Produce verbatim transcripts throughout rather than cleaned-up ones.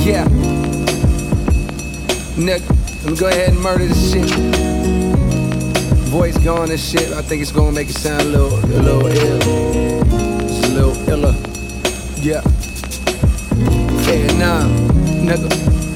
Yeah. Nigga, let me go ahead and murder this shit. Voice gone and shit. I think it's gonna make it sound a little, a little ill. It's a little iller. Yeah. Vietnam, nigga.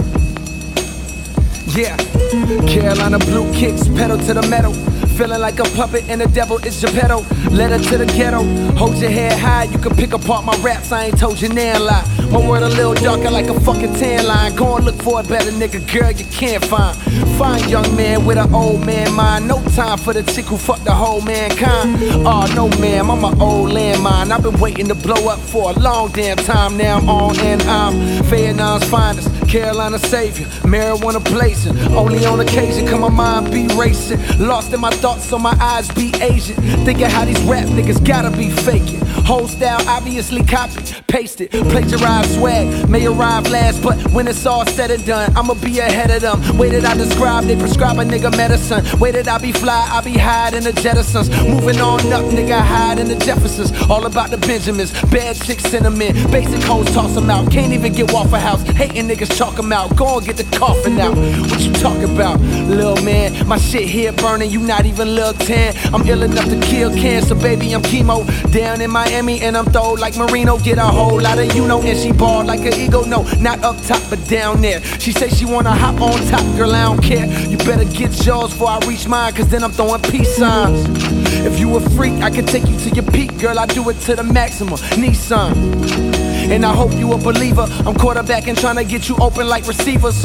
Yeah. Carolina blue kicks, pedal to the metal. Feeling like a puppet and the devil is Geppetto. Let her to the ghetto. Hold your head high, you can pick apart my raps. I ain't told you now lie. My word a little darker like a fucking tan line. Go and look for a better nigga, girl, you can't find. Fine young man with an old man mind. No time for the chick who fucked the whole mankind. Oh no ma'am, I'm an old landmine. I've been waiting to blow up for a long damn time. Now I'm on and I'm Vietnam's finest, Carolina savior, marijuana blazing. Only on occasion can my mind be racing. Lost in my thoughts so my eyes be Asian. Thinking how these rap niggas gotta be faking. Whole style obviously copied, pasted, plagiarized swag. May arrive last, but when it's all said and done, I'ma be ahead of them. Way that I describe, they prescribe a nigga medicine. Way that I be fly, I be hide in the Jettisons. Moving on up, nigga, hide in the Jeffersons. All about the Benjamins, bad chicks cinnamon. Basic hoes toss them out, can't even get Waffle House. Hating niggas chalk them out, go and get the coffin out. What you talk about, lil' man? My shit here burning, you not even lil' ten. I'm ill enough to kill cancer, baby, I'm chemo. Down in Miami and I'm throw like Marino. Get a whole lot of you know, and she ball like an ego. No, not up top, but down there. She say she wanna hop on top, girl, I don't care. You better get yours before I reach mine, cause then I'm throwing peace signs. If you a freak, I can take you to your peak, girl, I do it to the maximum. Nissan. And I hope you a believer. I'm quarterbacking, trying to get you open like receivers.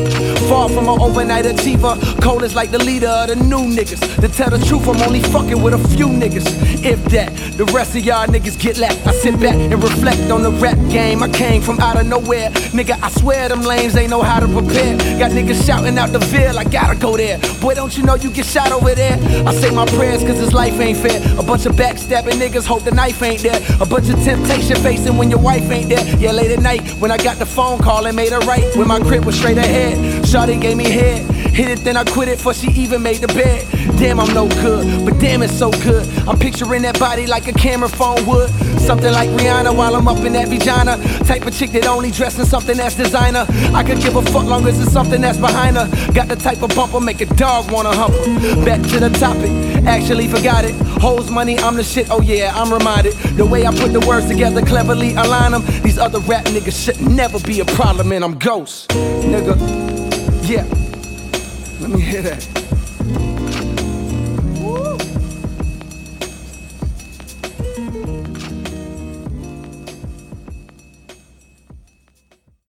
Far from an overnight achiever. Cold is like the leader of the new niggas. To tell the truth, I'm only fucking with a few niggas. If that, the rest of y'all niggas get left. I sit back and reflect on the rap game. I came from out of nowhere. Nigga, I swear them lames ain't know how to prepare. Got niggas shouting out the Ville, I gotta go there. Boy, don't you know you get shot over there? I say my prayers cause this life ain't fair. A bunch of backstabbing niggas hope the knife ain't there. A bunch of temptation facing when your wife ain't there. Yeah, late at night when I got the phone call and made her right. When my crib was straight ahead, shawty gave me head. Hit it, then I quit it, for she even made the bed. Damn, I'm no good, but damn, it's so good. I'm picturing that body like a camera phone would. Something like Rihanna while I'm up in that vagina. Type of chick that only dress in something that's designer. I could give a fuck long as it's something that's behind her. Got the type of bumper make a dog wanna hump her. Back to the topic, actually forgot it. Hoes money, I'm the shit, oh yeah, I'm reminded. The way I put the words together, cleverly align them. These other rap niggas should never be a problem, and I'm ghost, nigga. Yeah, let me hear that.